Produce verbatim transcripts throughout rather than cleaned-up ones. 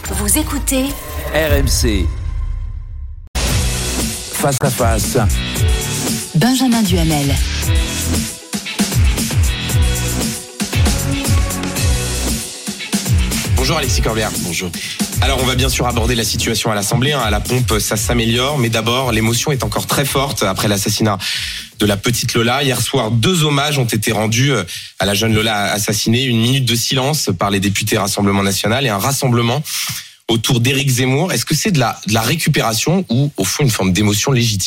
Vous écoutez R M C. Face à face. Benjamin Duhamel. Bonjour Alexis Corbière. Bonjour. Alors on va bien sûr aborder la situation à l'Assemblée. À la pompe, ça s'améliore. Mais d'abord, l'émotion est encore très forte après l'assassinat de la petite Lola. Hier soir, deux hommages ont été rendus à la jeune Lola assassinée. Une minute de silence par les députés Rassemblement National et un rassemblement autour d'Éric Zemmour. Est-ce que c'est de la, de la récupération ou au fond une forme d'émotion légitime ?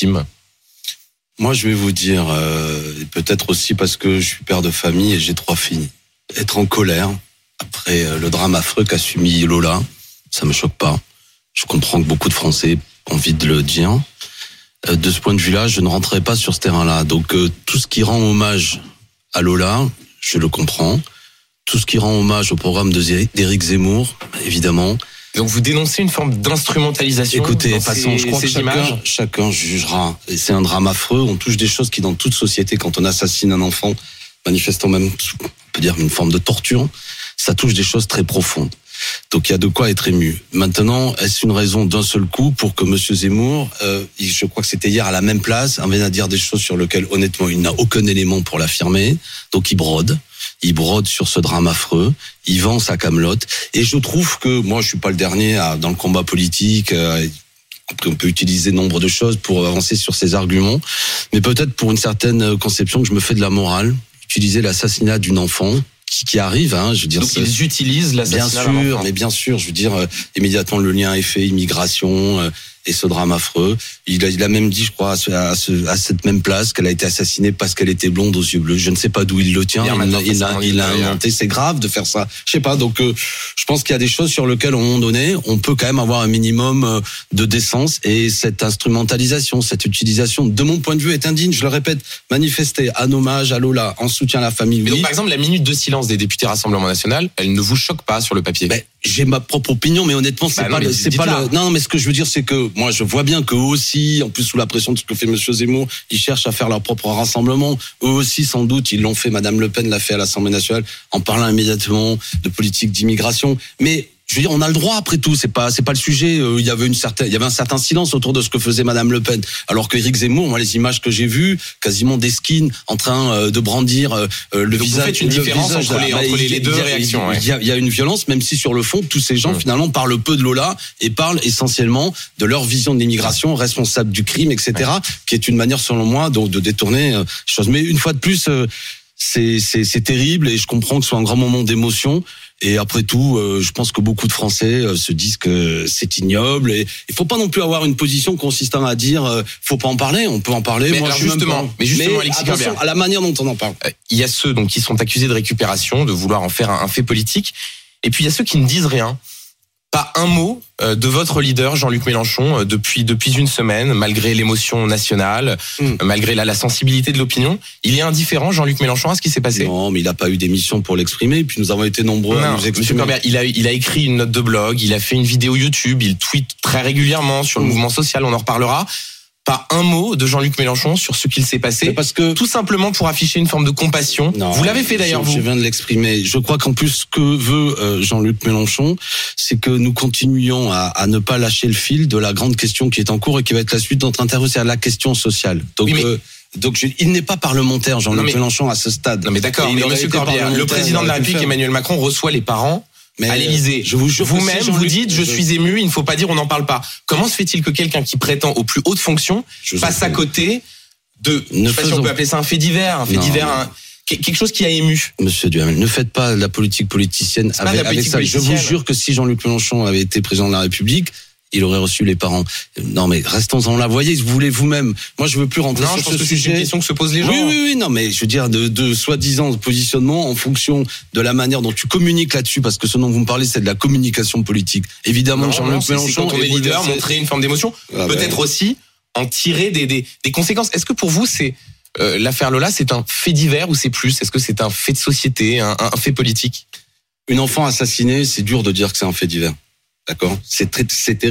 Moi, je vais vous dire, euh, peut-être aussi parce que je suis père de famille et j'ai trois filles. Être en colère après le drame affreux qu'a subi Lola, ça me choque pas. Je comprends que beaucoup de Français ont envie de le dire. Euh, de ce point de vue-là, je ne rentrerai pas sur ce terrain-là. Donc, euh, tout ce qui rend hommage à Lola, je le comprends. Tout ce qui rend hommage au programme de Zé- d'Éric Zemmour, évidemment. Donc vous dénoncez une forme d'instrumentalisation. Écoutez, dans passons, ces, je crois que chacun, chacun jugera. Et c'est un drame affreux. On touche des choses qui, dans toute société, quand on assassine un enfant, manifestant même, on peut dire, une forme de torture, ça touche des choses très profondes. Donc il y a de quoi être ému. Maintenant, est-ce une raison d'un seul coup pour que Monsieur Zemmour, euh, je crois que c'était hier à la même place, vienne à dire des choses sur lesquelles honnêtement il n'a aucun élément pour l'affirmer. Donc il brode, il brode sur ce drame affreux, il vend sa camelote. Et je trouve que moi je suis pas le dernier à, dans le combat politique. Euh, On peut utiliser nombre de choses pour avancer sur ces arguments, mais peut-être pour une certaine conception que je me fais de la morale, utiliser l'assassinat d'une enfant. Qui, qui arrive, hein, je veux dire. Donc ils utilisent l'assassinat d'un enfant. Bien sûr, mais bien sûr, je veux dire, euh, immédiatement le lien est fait, immigration euh, et ce drame affreux. Il a, il a même dit, je crois, à, ce, à, ce, à cette même place qu'elle a été assassinée parce qu'elle était blonde aux yeux bleus. Je ne sais pas d'où il le tient. Il, il, il, a, il a inventé. C'est grave de faire ça. Je sais pas. Donc, euh, je pense qu'il y a des choses sur lesquelles, à un moment donné, on peut quand même avoir un minimum euh, de décence. Et cette instrumentalisation, cette utilisation, de mon point de vue, est indigne. Je le répète, manifester un hommage à Lola en soutien à la famille. Mais oui. donc, par exemple, la minute de silence des députés Rassemblement National, elle ne vous choque pas sur le papier? Ben, j'ai ma propre opinion, mais honnêtement, c'est bah pas, non, le, c'est pas là. le, non, mais ce que je veux dire, c'est que moi, je vois bien qu'eux aussi, en plus sous la pression de ce que fait Monsieur Zemmour, ils cherchent à faire leur propre rassemblement. Eux aussi, sans doute, ils l'ont fait. Madame Le Pen l'a fait à l'Assemblée nationale en parlant immédiatement de politique d'immigration. Mais je veux dire, on a le droit après tout. C'est pas, c'est pas le sujet. Il y avait une certaine, il y avait un certain silence autour de ce que faisait Madame Le Pen. Alors que Éric Zemmour, moi, les images que j'ai vues, quasiment des skins en train de brandir le Donc visage. Vous faites une différence visage, entre les, entre les, les deux il a, réactions. Il y, a, il y a une violence, même si sur le fond, tous ces gens, mmh. finalement, parlent peu de Lola et parlent essentiellement de leur vision de l'immigration, responsable du crime, et cetera, ouais. qui est une manière, selon moi, donc, de détourner euh, choses. Mais une fois de plus, euh, c'est, c'est, c'est terrible et je comprends que ce soit un grand moment d'émotion. Et après tout, euh, je pense que beaucoup de Français euh, se disent que c'est ignoble. Et il faut pas non plus avoir une position consistant à dire euh, faut pas en parler. On peut en parler. Mais Moi, alors je justement, même mais justement, mais Alexis attention Corbière, à la manière dont on en parle. Euh, il y a ceux donc qui sont accusés de récupération, de vouloir en faire un, un fait politique. Et puis il y a ceux qui ne disent rien. Pas un mot de votre leader Jean-Luc Mélenchon depuis depuis une semaine, malgré l'émotion nationale, mmh. malgré la, la sensibilité de l'opinion. Il est indifférent, Jean-Luc Mélenchon, à ce qui s'est passé. Non, mais il n'a pas eu d'émission pour l'exprimer. Puis nous avons été nombreux non, à nous exprimer. Monsieur Corbière, il a il a écrit une note de blog, il a fait une vidéo YouTube, il tweet très régulièrement sur le mmh. mouvement social. On en reparlera. Pas un mot de Jean-Luc Mélenchon sur ce qu'il s'est passé, parce que tout simplement pour afficher une forme de compassion. Non, vous l'avez fait d'ailleurs, je, vous. Je viens de l'exprimer. Je crois qu'en plus, ce que veut euh, Jean-Luc Mélenchon, c'est que nous continuions à, à ne pas lâcher le fil de la grande question qui est en cours et qui va être la suite de notre interview, c'est la question sociale. Donc, oui, mais... euh, donc je, il n'est pas parlementaire, Jean-Luc mais... Mélenchon, à ce stade. Non mais d'accord, mais Monsieur Corbière, le président de la République, Emmanuel Macron, reçoit les parents. Mais à l'Élysée, je vous jure, vous-même si vous dites je suis ému, il ne faut pas dire on n'en parle pas. Comment se fait-il que quelqu'un qui prétend aux plus hautes fonctions passe à côté de, ne je sais pas si on peut appeler ça un fait divers, un fait non, divers, un, quelque chose qui a ému. Monsieur Duhamel, ne faites pas la politique politicienne avec, avec ça. Je vous jure que si Jean-Luc Mélenchon avait été président de la République, il aurait reçu les parents. Non mais restons-en là. Voyez, vous voulez vous-même. Moi, je veux plus rentrer non, sur je pense ce que sujet. C'est une question que se posent les gens. Oui, oui, oui. Non, mais je veux dire de, de soi-disant positionnement en fonction de la manière dont tu communiques là-dessus, parce que ce dont vous me parlez, c'est de la communication politique. Évidemment, Jean-Luc Mélenchon, quand on est leader, montrer une forme d'émotion, ah peut-être ben... aussi en tirer des, des, des conséquences. Est-ce que pour vous, c'est euh, l'affaire Lola, c'est un fait divers ou c'est plus? Est-ce que c'est un fait de société, un, un fait politique? Une enfant assassinée, c'est dur de dire que c'est un fait divers. D'accord, c'est très, c'est terrible.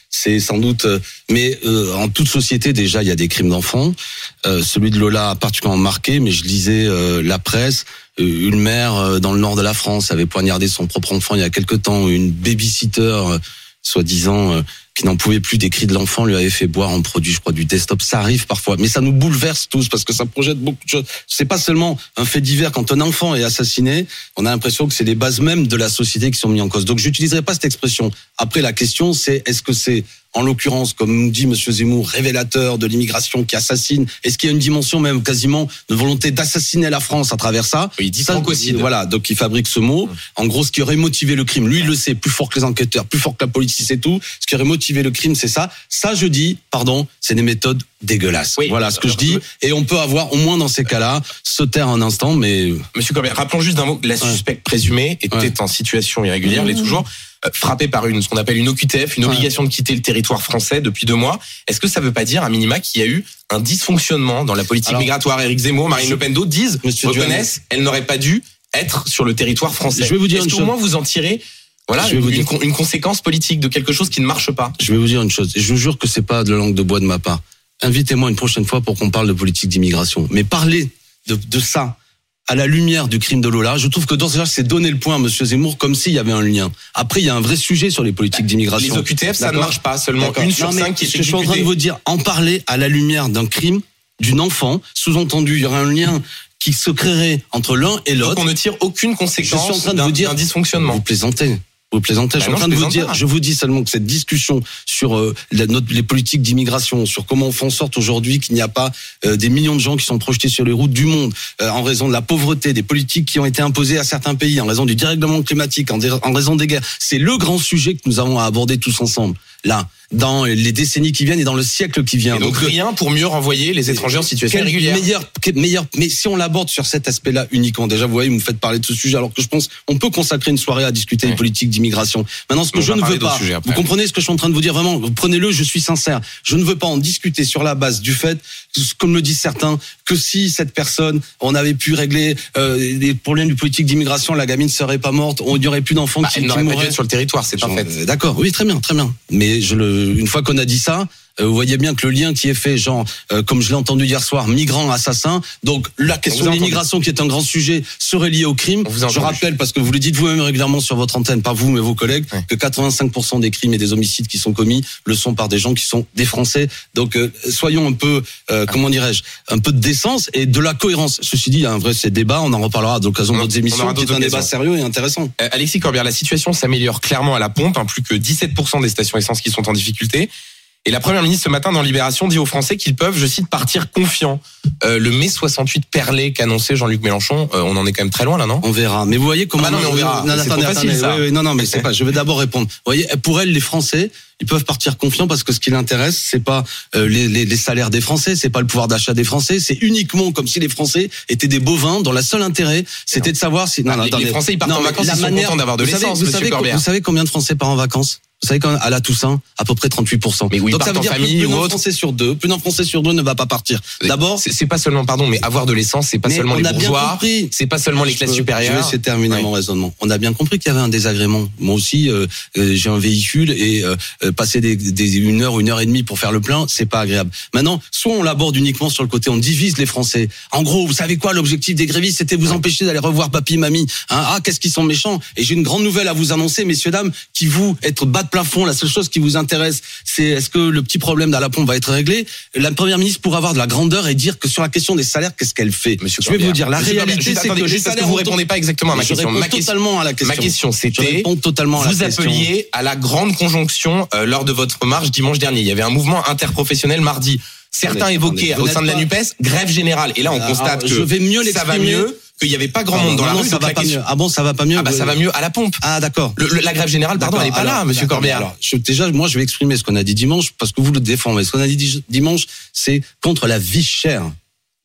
C'est sans doute, euh, mais euh, en toute société déjà il y a des crimes d'enfants. Euh, celui de Lola a particulièrement marqué, mais je lisais euh, la presse. Euh, une mère euh, dans le nord de la France avait poignardé son propre enfant il y a quelque temps. Une babysitter, euh, soi-disant, euh, qui n'en pouvait plus des cris de l'enfant, lui avait fait boire un produit, je crois, du desktop. Ça arrive parfois, mais ça nous bouleverse tous parce que ça projette beaucoup de choses. C'est pas seulement un fait divers. Quand un enfant est assassiné, on a l'impression que c'est les bases mêmes de la société qui sont mises en cause. Donc, j'utiliserai pas cette expression. Après, la question, c'est est-ce que c'est, en l'occurrence, comme nous dit Monsieur Zemmour, révélateur de l'immigration qui assassine? Est-ce qu'il y a une dimension même quasiment de volonté d'assassiner la France à travers ça? Il dit ça, francocide. Voilà, donc il fabrique ce mot. En gros, ce qui aurait motivé le crime, lui il le sait, plus fort que les enquêteurs, plus fort que la police, c'est tout. Ce qui aurait motivé le crime, c'est ça. Ça, je dis, pardon, c'est des méthodes dégueulasses. Oui, voilà ce que je dis. Et on peut avoir, au moins dans ces cas-là, se taire un instant, mais... Monsieur Corbière, rappelons juste d'un mot, la suspecte présumée était ouais. en situation irrégulière, elle est toujours euh, frappée par une, ce qu'on appelle une O Q T F, une ouais. obligation de quitter le territoire français depuis deux mois. Est-ce que ça veut pas dire, à minima, qu'il y a eu un dysfonctionnement dans la politique Alors, migratoire? Éric Zemmour, Marine Le Pen, d'autres disent, Monsieur reconnaissent, Duhamel. Elle n'aurait pas dû être sur le territoire français. Je vais vous dire Est-ce qu'au moins vous en tirez Voilà, je vais une, vous dire... une, une conséquence politique de quelque chose qui ne marche pas. Je vais vous dire une chose, et je vous jure que c'est pas de la langue de bois de ma part. Invitez-moi une prochaine fois pour qu'on parle de politique d'immigration. Mais parler de, de ça à la lumière du crime de Lola, je trouve que dans ce cas, c'est donner le point à Monsieur Zemmour comme s'il y avait un lien. Après, il y a un vrai sujet sur les politiques d'immigration. Les O Q T F, ça ne marche pas. Seulement D'accord. une sur non, cinq qui est exécutée. Je suis en train de vous dire, en parler à la lumière d'un crime d'une enfant, sous-entendu, il y aurait un lien qui se créerait entre l'un et l'autre. Donc on ne tire aucune conséquence je suis en train de d'un, vous dire, d'un dysfonctionnement. Vous plaisantez. Vous plaisantez. Bah je suis en train de vous dire, je vous dis seulement que cette discussion sur euh, la, notre, les politiques d'immigration, sur comment on fait en sorte aujourd'hui qu'il n'y a pas euh, des millions de gens qui sont projetés sur les routes du monde euh, en raison de la pauvreté, des politiques qui ont été imposées à certains pays, en raison du dérèglement climatique, en, en raison des guerres, c'est le grand sujet que nous avons à aborder tous ensemble. Là, dans les décennies qui viennent et dans le siècle qui vient. Et donc, donc rien pour mieux renvoyer les étrangers en situation irrégulière. Meilleur, meilleur, mais si on l'aborde sur cet aspect-là uniquement, déjà vous voyez, vous me faites parler de ce sujet, alors que je pense on peut consacrer une soirée à discuter ouais. des politiques d'immigration. Maintenant, ce que on je ne veux pas, vous comprenez ce que je suis en train de vous dire vraiment, prenez-le, je suis sincère. Je ne veux pas en discuter sur la base du fait, comme le disent certains, que si cette personne, on avait pu régler euh, les problèmes de politique d'immigration, la gamine serait pas morte, on n'y aurait plus d'enfants bah, qui, elle qui n'aurait mourraient. pas dû être sur le territoire, c'est un fait. Euh, d'accord, oui, très bien, très bien. Mais je le, une fois qu'on a dit ça, euh, vous voyez bien que le lien qui est fait, genre, euh, comme je l'ai entendu hier soir, migrants, assassins. Donc la question de l'immigration, qui est un grand sujet, serait liée au crime. Je rappelle, parce que vous le dites vous-même régulièrement sur votre antenne, pas vous mais vos collègues, ouais. que quatre-vingt-cinq pour cent des crimes et des homicides qui sont commis le sont par des gens qui sont des Français. Donc euh, soyons un peu, euh, comment dirais-je, un peu de décence et de la cohérence. Ceci dit, il y a un vrai c'est débat. On en reparlera à l'occasion de d'autres émissions. C'est un débat sérieux et intéressant. Euh, Alexis Corbière, la situation s'améliore clairement à la pompe. Hein, plus que dix-sept pour cent des stations essence qui sont en difficulté. Et la première ministre ce matin dans Libération dit aux Français qu'ils peuvent, je cite, partir confiants. Euh, le mai soixante-huit perlé qu'annonçait Jean-Luc Mélenchon, euh, on en est quand même très loin là, non? On verra. Mais vous voyez comment... Ah non, mais on verra. Non, c'est attendez, trop facile, attendez, ça. Oui, oui, non, non, mais c'est pas. Je vais d'abord répondre. Vous voyez, pour elle, les Français, ils peuvent partir confiants parce que ce qui l'intéresse, c'est pas euh, les, les, les salaires des Français, c'est pas le pouvoir d'achat des Français, c'est uniquement comme si les Français étaient des bovins dont la seule intérêt, c'était de savoir si... Non, non, les, attendez. Les Français, ils partent non, en vacances, ils sont manière... contents d'avoir de vous l'essence, savez, vous savez, Corbière. Vous savez combien de Français partent en vacances? Vous savez, à la Toussaint, à peu près trente-huit pour cent. Mais oui, donc ça veut dire que plus d'un Français sur deux, plus d'un Français sur deux ne va pas partir. D'abord, c'est, c'est pas seulement, pardon, mais avoir de l'essence, c'est pas seulement les bourgeois, c'est pas seulement les classes supérieures. Je vais essayer de terminer ouais. mon raisonnement. On a bien compris qu'il y avait un désagrément. Moi aussi, euh, euh, j'ai un véhicule et euh, passer des, des une heure, une heure et demie pour faire le plein, c'est pas agréable. Maintenant, soit on l'aborde uniquement sur le côté, on divise les Français. En gros, vous savez quoi, l'objectif des grévistes, c'était vous empêcher d'aller revoir papy, mamie. Hein, ah, qu'est-ce qu'ils sont méchants. Et j'ai une grande nouvelle à vous annoncer, messieurs, dames, qui vous être bas de plafond, la seule chose qui vous intéresse, c'est est-ce que le petit problème à la pompe va être réglé? La première ministre pourra avoir de la grandeur et dire que sur la question des salaires, qu'est-ce qu'elle fait? Monsieur je vais vous dire, la Monsieur réalité, juste, c'est attendez, que juste parce que vous répondez pas exactement à ma je question. Ma question, totalement à la question. Ma question, c'était, je réponds totalement à la vous question. appeliez à la grande conjonction euh, lors de votre marche dimanche dernier. Il y avait un mouvement interprofessionnel mardi. Certains attendez, évoquaient attendez, au sein de la pas... NUPES grève générale. Et là, on constate Alors, que je vais mieux ça va mieux. Qu'il n'y avait pas grand pardon, monde dans non, la non, rue. Ça va pas question... mieux. Ah bon, ça va pas mieux. Ah bah ça va mieux à la pompe. Ah d'accord. Le, le, la grève générale, pardon, elle n'est pas alors, là, Monsieur Corbière. Alors, je, déjà, moi, je vais exprimer ce qu'on a dit dimanche parce que vous le défendez. Ce qu'on a dit dimanche, c'est contre la vie chère.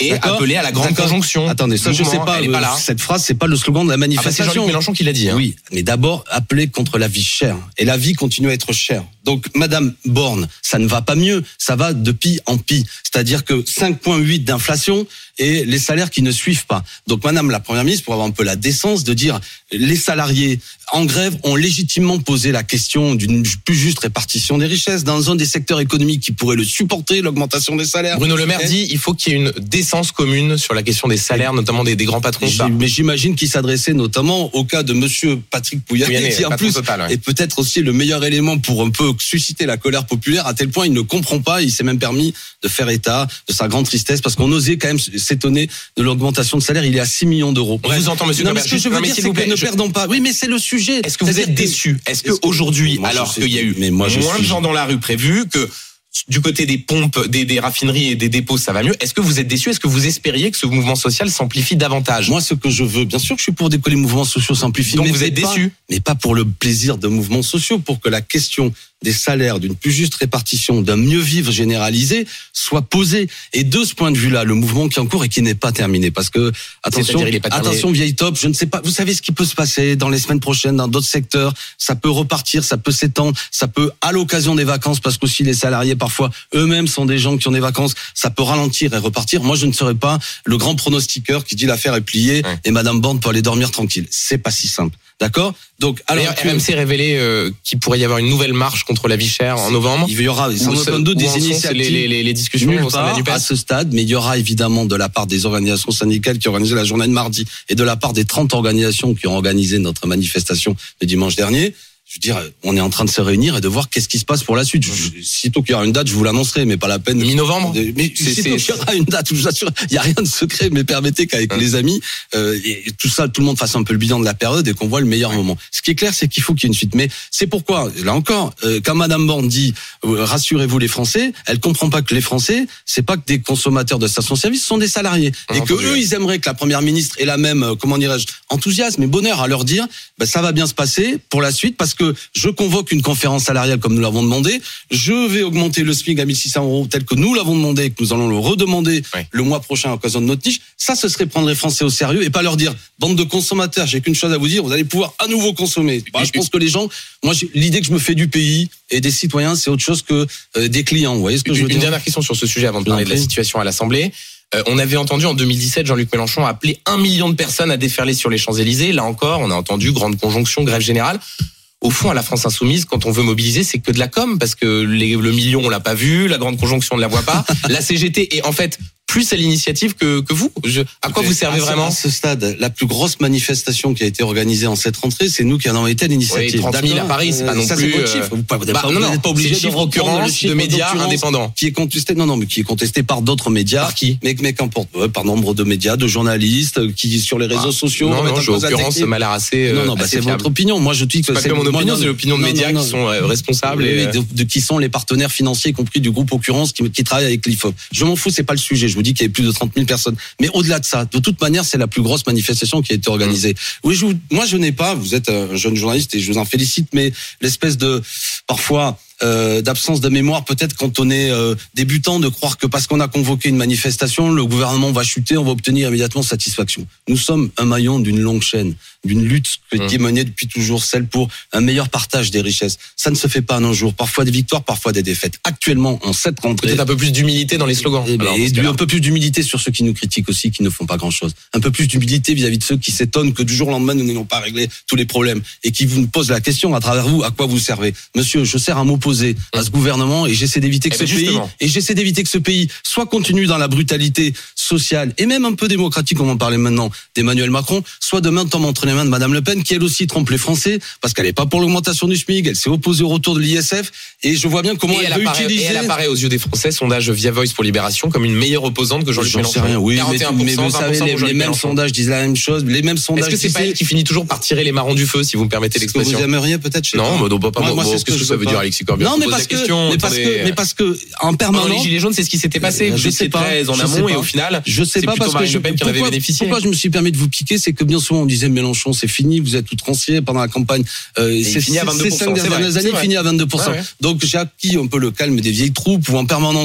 et D'accord. appeler à la grande D'accord. conjonction. Attendez, ça je sais Mouvement, pas. elle est pas là. Cette phrase, c'est pas le slogan de la Ah bah c'est manifestation. Jean-Luc Mélenchon qui l'a dit. Hein. Oui, mais d'abord, appeler contre la vie chère. Et la vie continue à être chère. Donc, Madame Borne, ça ne va pas mieux. Ça va de pis en pis. C'est-à-dire que cinq virgule huit d'inflation et les salaires qui ne suivent pas. Donc, Madame la Première ministre, pour avoir un peu la décence de dire les salariés en grève ont légitimement posé la question d'une plus juste répartition des richesses dans un des secteurs économiques qui pourrait le supporter, l'augmentation des salaires. Bruno Le Maire Et... dit il faut qu'il y ait une décence commune sur la question des salaires, notamment des, des grands patrons. J- mais j'imagine qu'il s'adressait notamment au cas de Monsieur Patrick Pouyanné, Pouyanné, qui en patron plus total, ouais. est peut-être aussi le meilleur élément pour un peu susciter la colère populaire, à tel point il ne comprend pas, il s'est même permis de faire état de sa grande tristesse, parce qu'on osait quand même s'étonner de l'augmentation de salaire. Il est à six millions d'euros. On vous entend, monsieur Non, mais Cobert. ce que je veux Non, mais dire, s'il c'est vous que plaît, ne je- perdons pas. Oui, mais c'est le sujet. Est-ce que vous C'est-à-dire êtes déçu? Est-ce Est-ce que- qu'aujourd'hui, Moi, je alors sais- qu'il y a eu mais moi, je moins suis- de gens dans la rue prévu, que du côté des pompes, des, des raffineries et des dépôts, ça va mieux, est-ce que vous êtes déçu? Est-ce que vous espériez que ce mouvement social s'amplifie davantage? Moi, ce que je veux, bien sûr que je suis pour que les mouvements sociaux s'amplifient. Donc mais vous êtes pas- déçu? Mais pas pour le plaisir de mouvements sociaux, pour que la question des salaires, d'une plus juste répartition, d'un mieux vivre généralisé soit posée. Et de ce point de vue-là, le mouvement qui est en cours et qui n'est pas terminé, parce que attention, C'est-à-dire, il est pas terminé. attention vieille top, je ne sais pas. Vous savez ce qui peut se passer dans les semaines prochaines, dans d'autres secteurs. Ça peut repartir, ça peut s'étendre, ça peut à l'occasion des vacances, parce qu'aussi les salariés parfois eux-mêmes sont des gens qui ont des vacances. Ça peut ralentir et repartir. Moi, je ne serai pas le grand pronostiqueur qui dit l'affaire est pliée Ouais. et Madame Borne peut aller dormir tranquille. C'est pas si simple, d'accord? Donc, alors D'ailleurs, R M C révélé euh, qu'il pourrait y avoir une nouvelle marche contre la vie chère en novembre. il y aura sans Où aucun se- doute où des en sont initiatives. les, les, les, les discussions Nulle au sein de la part NUPES. à ce stade, mais il y aura évidemment de la part des organisations syndicales qui ont organisé la journée de mardi et de la part des trente organisations qui ont organisé notre manifestation le dimanche dernier. Je veux dire, on est en train de se réunir et de voir qu'est-ce qui se passe pour la suite. Je, je, sitôt qu'il y aura une date, je vous l'annoncerai, mais pas la peine. Mi-novembre. de- Mais C'est- sitôt c'est- qu'il y aura une date, je vous assure, il y a rien de secret, mais permettez qu'avec Ouais. les amis, euh, et tout ça, tout le monde fasse un peu le bilan de la période et qu'on voit le meilleur moment. Ce qui est clair, c'est qu'il faut qu'il y ait une suite. Mais c'est pourquoi, là encore, euh, quand Madame Borne dit euh, rassurez-vous les Français, elle comprend pas que les Français, c'est pas que des consommateurs de stations-service, ce sont des salariés, On et a que entendu, eux, ouais. ils aimeraient que la Première ministre ait la même, euh, comment dirais-je, enthousiasme et bonheur à leur dire, ben, ça va bien se passer pour la suite, parce que je convoque une conférence salariale comme nous l'avons demandé, je vais augmenter le SMIC à mille six cents euros tel que nous l'avons demandé et que nous allons le redemander Ouais. le mois prochain à l'occasion de notre niche. Ça, ce serait prendre les Français au sérieux et pas leur dire, bande de consommateurs, j'ai qu'une chose à vous dire, vous allez pouvoir à nouveau consommer. Bah, je pense que les gens, moi, j'ai- l'idée que je me fais du pays et des citoyens, c'est autre chose que euh, des clients. Vous voyez ce que je veux Une dire? dernière question sur ce sujet avant de Je vous en parler de la prie. situation à l'Assemblée. Euh, on avait entendu en deux mille dix-sept Jean-Luc Mélenchon appeler un million de personnes à déferler sur les Champs-Élysées. Là encore, on a entendu grande conjonction, grève générale. Au fond, à la France insoumise, quand on veut mobiliser, c'est que de la com, parce que les, le million, on l'a pas vu, la grande conjonction, on ne la voit pas. La C G T est en fait plus à l'initiative que, que vous. Je, à quoi vous servez À ce- vraiment? À ce stade, la plus grosse manifestation qui a été organisée en cette rentrée, c'est nous qui en avons été à l'initiative. Oui, trente mille à D'accord. Paris, c'est pas Euh, non ça, plus, c'est votre euh, chiffre. Vous n'êtes pas, vous Bah, n'êtes non, non, pas obligé c'est le de chiffre reprendre d'occurrence le chiffre de médias d'occurrence indépendants. qui est contesté. Non, non, mais qui est contesté par d'autres médias. Par qui? Mais, mais qu'importe, ouais, par nombre de médias, de journalistes euh, qui sur les réseaux Ah, sociaux. Non, remettent non, en j'ai cause la l'occurrence technique. m'a l'air assez. euh, Non, non, bah, assez c'est fiable. votre opinion. Moi, je dis que C'est pas que mon moi, opinion, non, c'est l'opinion de non, médias non, qui non. sont euh, responsables. Oui, et, mais de, de qui sont les partenaires financiers, y compris du groupe Occurrence qui, qui travaille avec l'I F O P. Je m'en fous, c'est pas le sujet. Je vous dis qu'il y avait plus de trente mille personnes. Mais au-delà de ça, de toute manière, c'est la plus grosse manifestation qui a été organisée. Oui, je vous, moi, je n'ai pas, vous êtes un jeune journaliste et je vous en félicite, mais l'espèce de, parfois, euh, d'absence de mémoire, peut-être quand on est euh, débutant, de croire que parce qu'on a convoqué une manifestation, le gouvernement va chuter, on va obtenir immédiatement satisfaction. Nous sommes un maillon d'une longue chaîne, d'une lutte qui Mmh. est menée depuis toujours, celle pour un meilleur partage des richesses. Ça ne se fait pas en un jour. Parfois des victoires, parfois des défaites. Actuellement, en cette rentrée, peut-être un peu plus d'humilité dans les slogans. eh ben, Alors, et dans ce du- cas-là. un peu plus d'humilité sur ceux qui nous critiquent aussi, qui ne font pas grand-chose. Un peu plus d'humilité vis-à-vis de ceux qui s'étonnent que du jour au lendemain, nous n'ayons pas réglé tous les problèmes et qui vous posent la question à travers vous, à quoi vous servez. Monsieur, je sers à m'opposer à ce gouvernement et j'essaie d'éviter que Eh ce ben, pays, justement. et j'essaie d'éviter que ce pays soit continue dans la brutalité sociale et même un peu démocratique, comme on parlait maintenant d'Emmanuel Macron, soit demain tombe entre les mains de Madame Le Pen, qui elle aussi trompe les Français parce qu'elle n'est pas pour l'augmentation du SMIC, elle s'est opposée au retour de l'I S F et je vois bien comment Et elle, elle, peut apparaît, utiliser. et elle apparaît aux yeux des Français, sondage via Voice pour Libération, comme une meilleure opposante que Jean-Luc J'en Mélenchon. sais rien, oui, mais, quarante et un pour cent, mais vous savez, vingt pour cent les, pour les Jean-Luc mêmes Mélenchon. sondages disent la même chose, les mêmes sondages Est-ce que c'est disent pas elle qui finit toujours par tirer les marrons du feu, si vous me permettez ce que vous l'expression? aimeriez peut-être chez Non, toi. mais non, pas, pas, Moi, bon, moi, bon, c'est ce qu'est-ce que que je ça veux veut pas. dire, Alexis Corbière? Non, Je mais pose parce la que, question, mais parce attendez. que, mais parce que, en Pendant permanence. les Gilets jaunes, c'est ce qui s'était passé. Euh, Vous je étiez sais pas, très en je sais amont et pas. au final, Je sais c'est pas plutôt parce que Marine je, Le Pen qui en avait pourquoi, bénéficié. pourquoi je me suis permis de vous piquer, c'est que bien souvent on disait Mélenchon c'est fini, vous êtes outrancier pendant la campagne. Euh, il c'est- finit à c'est- vingt-deux pour cent, Ces cinq c'est vrai, dernières c'est années, il vrai. finit à vingt-deux pour cent. Ouais, ouais. Donc j'ai acquis un peu le calme des vieilles troupes où en permanence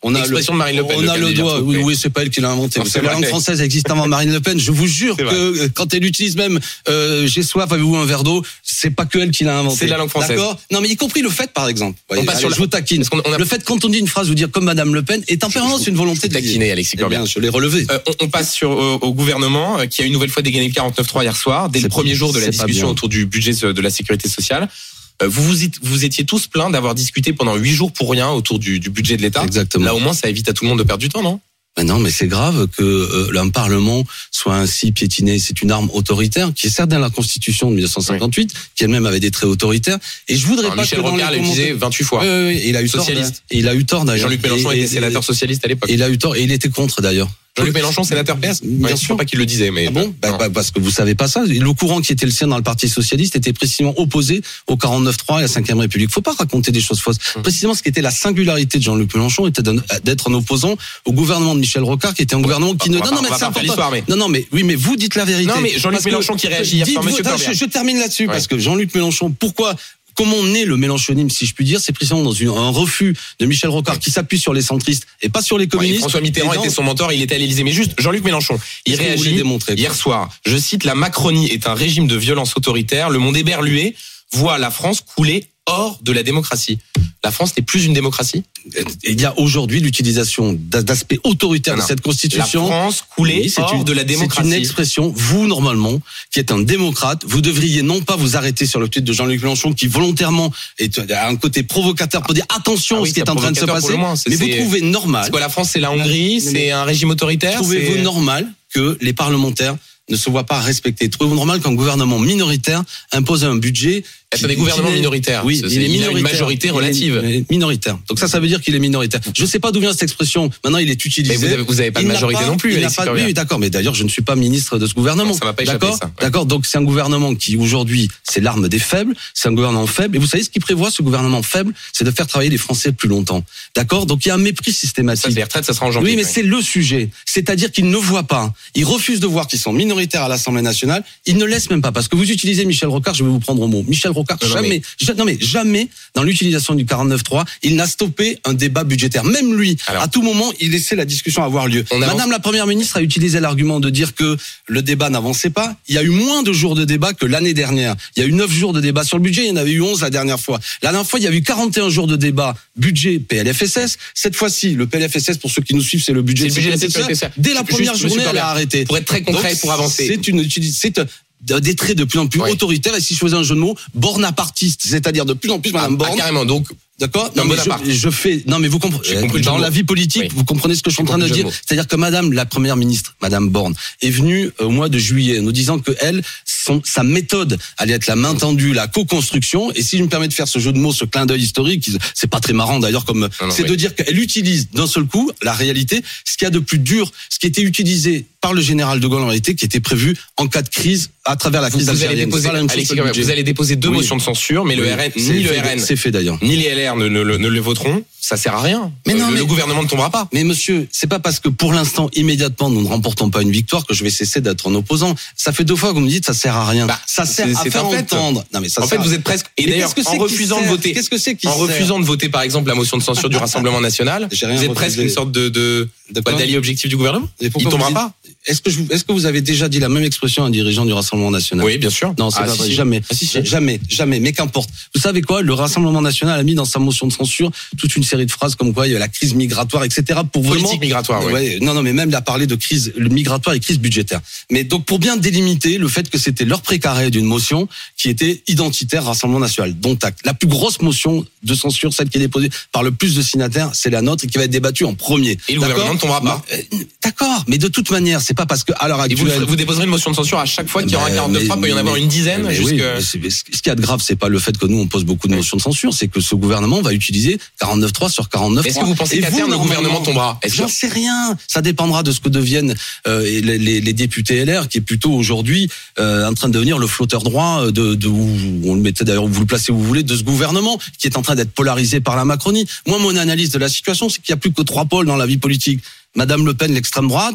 on a Expression le, de Marine Le Pen. on le a le doigt. Oui, oui, c'est pas elle qui l'a inventé. Non, Parce c'est que la vrai. langue française existe avant Marine Le Pen. Je vous jure C'est que vrai. euh, quand elle utilise même euh, j'ai soif, avez-vous un verre d'eau, c'est pas que elle qui l'a inventé. C'est la langue française. D'accord. Non, mais y compris le fait, par exemple. Voyez, On passe allez, sur la- je vous taquine. Parce qu'on- on a- Le fait quand on dit une phrase, vous dire comme Madame Le Pen est en permanence une volonté de taquiner, Alexis Eh Corbière. bien, je l'ai relevé. Euh, on, on passe sur au, au gouvernement euh, qui a une nouvelle fois dégainé le quarante-neuf trois hier soir, dès le C'est- premier jour de la c'est pas discussion bien. autour du budget de la sécurité sociale. Euh, vous, vous êtes- vous étiez tous plaints d'avoir discuté pendant huit jours pour rien autour du, du budget de l'État. Exactement. Là, au moins, ça évite à tout le monde de perdre du temps, non? Mais non, mais c'est grave que euh, un Parlement soit ainsi piétiné. C'est une arme autoritaire qui est certes dans la Constitution de mille neuf cent cinquante-huit, qui elle-même avait des traits autoritaires. Et je voudrais Alors, pas Michel que dans Rocard les l'a utilisé commentaires- vingt-huit fois. Oui, oui, oui, il a eu tort. Socialiste. Et il a eu tort d'ailleurs. Jean-Luc Mélenchon Et- était et- sénateur socialiste à l'époque. Et il a eu tort et il était contre d'ailleurs. Jean-Luc Mélenchon, sénateur P S. Bien Ouais, je sûr. sais pas qui le disait, mais Ah bon bah, non. bah, parce que vous savez pas ça. Le courant qui était le sien dans le Parti socialiste était précisément opposé au quarante-neuf trois et à la cinquième République. Faut pas raconter des choses fausses. Hum. Précisément, ce qui était la singularité de Jean-Luc Mélenchon était d'un- d'être un opposant au gouvernement de Michel Rocard, qui était un gouvernement qui on ne. va Non, pas- non, mais on va c'est pas faire important. l'histoire, mais- Non, non, mais oui, mais vous dites la vérité. Non, mais Jean-Luc Parce que- Mélenchon qui réagit hier soir, dites-vous- monsieur attends, Corbière. je, je termine là-dessus Ouais. parce que Jean-Luc Mélenchon, pourquoi? Comment naît le mélenchonisme, si je puis dire, c'est précisément dans une, un refus de Michel Rocard qui s'appuie sur les centristes et pas sur les Ouais, communistes. François Mitterrand Et dans- était son mentor, il était à l'Élysée. Mais juste, Jean-Luc Mélenchon, il Qu'est-ce que vous voulez réagit démontrer, quoi hier soir. Je cite, la Macronie est un régime de violence autoritaire. Le monde éberlué voit la France couler hors de la démocratie. La France n'est plus une démocratie. Il y a aujourd'hui l'utilisation d'a- d'aspects autoritaires Non, de non. cette La constitution. France coulée Oui, c'est hors une- de la C'est démocratie. une expression. Vous, normalement, qui êtes un démocrate, vous devriez non pas vous arrêter sur le tweet de Jean-Luc Mélenchon, qui volontairement est a un côté provocateur pour dire attention Ah oui, à ce qui est c'est en train de se provocateur pour passer. le moins, c'est- Mais vous c'est- trouvez normal, C'est quoi la France? C'est la Hongrie? Mais- mais- C'est un régime autoritaire? trouvez-vous c'est- normal que les parlementaires ne se voient pas respectés? Trouvez-vous normal qu'un gouvernement minoritaire impose un budget? C'est des gouvernements minoritaires. Oui, C'est- il est il a une minoritaire. majorité Il est- relative. il est minoritaire. Donc ça, ça veut dire qu'il est minoritaire. Je ne sais pas d'où vient cette expression. Maintenant, il est utilisé. Mais vous avez- vous avez pas de Il n'a majorité non plus, il n'a Alexis pas de- Corbière. Oui, d'accord. Mais d'ailleurs, je ne suis pas ministre de ce gouvernement. Ça m'a pas échappé, D'accord. ça. Ouais. D'accord. Donc c'est un gouvernement qui aujourd'hui, c'est l'arme des faibles. C'est un gouvernement faible. Et vous savez ce qu'il prévoit, ce gouvernement faible, c'est de faire travailler les Français plus longtemps. D'accord. Donc il y a un mépris Ça, systématique. les retraites, ça sera en janvier. Oui, mais ouais. c'est le sujet. C'est-à-dire qu'ils ne voient pas. Ils refusent de voir qu'ils sont minoritaires à l'Assemblée nationale. Ils ne laissent même pas. Parce que vous utilisez Michel Rocard, je vais vous prendre au mot. Michel Rocard, Non, non, jamais, mais- ja- non mais jamais, dans l'utilisation du quarante-neuf trois, il n'a stoppé un débat budgétaire. Même lui, Alors- à tout moment, il laissait la discussion avoir lieu. On avance- Madame la Première ministre a utilisé l'argument de dire que le débat n'avançait pas. Il y a eu moins de jours de débat que l'année dernière. Il y a eu neuf jours de débat sur le budget. Il y en avait eu onze la dernière fois. La dernière fois, il y a eu quarante et un jours de débat budget P L F S S. Cette fois-ci, le P L F S S, pour ceux qui nous suivent, c'est le budget C'est le budget de la sécurité sécurité sociale. sociale. Dès la Juste, première monsieur journée, elle Corbière, a arrêté. pour être très concret, Donc, pour avancer. C'est une utilis- c'est un- des traits de plus en plus Ouais. autoritaires. Et si je faisais un jeu de mots, bornapartiste, c'est-à-dire de plus en plus Madame Ah, Borne. carrément. Donc, D'accord. Non, Non, mais Bonaparte. je, je fais. Non, mais vous comprenez. J'ai compris le jeu Dans de la mots. vie politique, Oui. vous comprenez ce que je suis en J'ai train de compris le dire. jeu de mots. C'est-à-dire que Madame la Première ministre, Madame Borne, est venue euh, au mois de juillet, nous disant que elle, son, sa méthode allait être la main tendue, la co-construction. Et si je me permets de faire ce jeu de mots, ce clin d'œil historique, c'est pas très marrant d'ailleurs, comme non, c'est oui. de dire qu'elle utilise d'un seul coup la réalité, ce qu'il y a de plus dur, ce qui était utilisé par le général de Gaulle en réalité, qui était prévu en cas de crise à travers la vous, crise vous allez algérienne. déposer, C'est pas la même chose Alexis que le Corbière, budget. vous allez déposer deux Oui. motions de censure, mais le Oui, R N, c'est ni le fait- R N, C'est fait d'ailleurs. ni les L R ne, ne- ne- ne le voteront. Ça sert à rien. Mais non, Euh, le, mais- le gouvernement ne tombera pas. Mais monsieur, c'est pas parce que pour l'instant, immédiatement, nous ne remportons pas une victoire que je vais cesser d'être un opposant. Ça fait deux fois que vous me dites ça sert à rien. Bah, ça sert c'est- à c'est faire un fait. entendre. Non mais ça En sert fait, à- vous êtes presque. Et Mais d'ailleurs, qu'est-ce que en c'est qui refusant de sert voter, Qu'est-ce que c'est qui en sert refusant de voter, par exemple, la motion de censure du Rassemblement national, J'ai rien vous êtes refusé. presque une sorte de, de, De bah, quoi d'allié objectif du gouvernement. Et Il pourquoi tombera vous pas. dites- Est-ce que je, vous- est-ce que vous avez déjà dit la même expression à un dirigeant du Rassemblement national? Oui, bien sûr. Non, c'est Ah, pas si, vrai. si. Jamais. Ah, si, si. Jamais, jamais. Mais qu'importe. Vous savez quoi? Le Rassemblement national a mis dans sa motion de censure toute une série de phrases comme quoi il y a la crise migratoire, et cetera. Pour vraiment. Politique migratoire, oui. Ouais, non, non, mais même il a parlé de crise migratoire et crise budgétaire. Mais donc pour bien délimiter le fait que c'était leur précaré d'une motion qui était identitaire Rassemblement national. Dont acte. La plus grosse motion de censure, celle qui est déposée par le plus de signataires, c'est la nôtre et qui va être débattue en premier. Et le D'accord gouvernement ne tombera pas. Euh, D'accord, mais de toute manière, c'est pas parce que à l'heure Et vous, actuelle. vous déposerez une motion de censure à chaque fois qu'il y aura un Mais- quarante-neuf trois, il peut y en mais- avoir une dizaine. mais jusque- oui, mais c'est- mais ce ce qui est de grave, c'est pas le fait que nous on pose beaucoup de Oui. motions de censure, c'est que ce gouvernement va utiliser quarante-neuf trois sur quarante-neuf trois. Est-ce que vous pensez Et qu'à vous, terme, le normalement, gouvernement tombera? Est-ce J'en que- sais rien. Ça dépendra de ce que deviennent euh, les, les, les députés L R, qui est plutôt aujourd'hui euh, en train de devenir le flotteur droit de, de où on le mettait d'ailleurs, vous le placez où vous voulez, de ce gouvernement qui est en train d'être polarisé par la Macronie. Moi, mon analyse de la situation, c'est qu'il n'y a plus que trois pôles dans la vie politique. Madame Le Pen, l'extrême droite,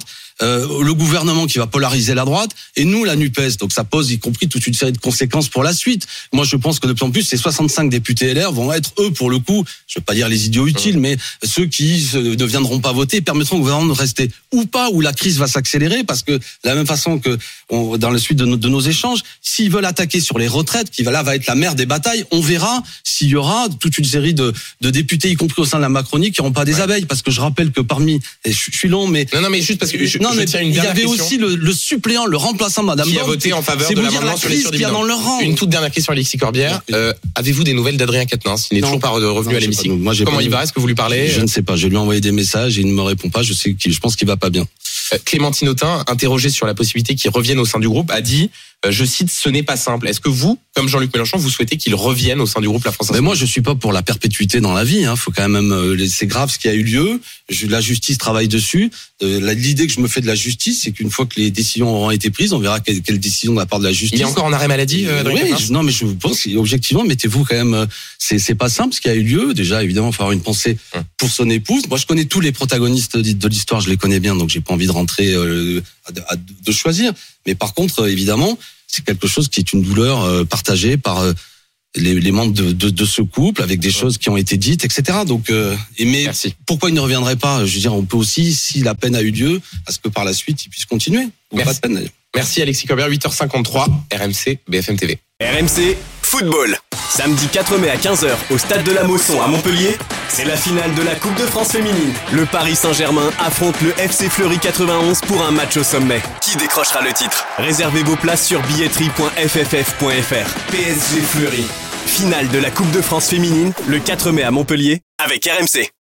euh, le gouvernement qui va polariser la droite, et nous, la NUPES. Donc ça pose y compris toute une série de conséquences pour la suite. Moi, je pense que de plus en plus, ces soixante-cinq députés L R vont être, eux, pour le coup, je veux pas dire les idiots utiles, mais ceux qui ne viendront pas voter permettront au gouvernement de rester ou pas, où la crise va s'accélérer, parce que de la même façon que on, dans la suite de nos, de nos échanges, s'ils veulent attaquer sur les retraites, qui va là va être la mère des batailles, on verra s'il y aura toute une série de, de députés, y compris au sein de la Macronie, qui n'auront pas des ouais. abeilles, parce que je rappelle que parmi, et je, je suis long, mais non, non, mais juste parce que je, non, je mais tiens une il y dernière avait question. aussi le, le suppléant, le remplaçant de Madame qui Borne, a voté en faveur c'est de vous dire l'amendement la sur les crise qu'il y a dans leur rang. Une toute dernière question, Alexis Corbière. Euh, avez-vous des nouvelles d'Adrien Quatennens? Il n'est toujours pas revenu non, à l'hémicycle. Moi, Comment pas il va? Est-ce que vous lui parlez? Je ne sais pas. Je lui ai envoyé des messages et il ne me répond pas. Je sais qu'il, je pense qu'il va pas bien. Clémentine Autain, interrogée sur la possibilité qu'il revienne au sein du groupe, a dit, euh, je cite, ce n'est pas simple. Est-ce que vous, comme Jean-Luc Mélenchon, vous souhaitez qu'il revienne au sein du groupe La France Insoumise? Mais moi, je suis pas pour la perpétuité dans la vie. Hein. Faut quand même, euh, c'est grave ce qui a eu lieu. Je, la justice travaille dessus. Euh, la, l'idée que je me fais de la justice, c'est qu'une fois que les décisions auront été prises, on verra quelle, quelle décision de la part de la justice. Il est encore en arrêt maladie, euh, oui, je, non, mais je pense objectivement, mettez-vous quand même. C'est, c'est pas simple ce qui a eu lieu. Déjà, évidemment, il faut avoir une pensée hum. pour son épouse. Moi, je connais tous les protagonistes de l'histoire, je les connais bien, donc j'ai pas envie de rentrer. Euh, À, à, de choisir, mais par contre, évidemment, c'est quelque chose qui est une douleur euh, partagée par euh, les, les membres de, de, de ce couple, avec des choses qui ont été dites, et cetera. Donc, euh, et mais Merci. Pourquoi il ne reviendrait pas? Je veux dire, on peut aussi, si la peine a eu lieu, à ce que par la suite, il puisse continuer. Ou Merci. Pas de peine d'ailleurs. Merci Alexis Corbière, huit heures cinquante-trois, R M C, B F M T V. R M C Football. Samedi quatre mai à quinze heures au stade de la Mosson à Montpellier, c'est la finale de la Coupe de France féminine. Le Paris Saint-Germain affronte le F C Fleury quatre-vingt-onze pour un match au sommet. Qui décrochera le titre? Réservez vos places sur billetterie point f f f point f r. P S G Fleury. Finale de la Coupe de France féminine le quatre mai à Montpellier avec R M C.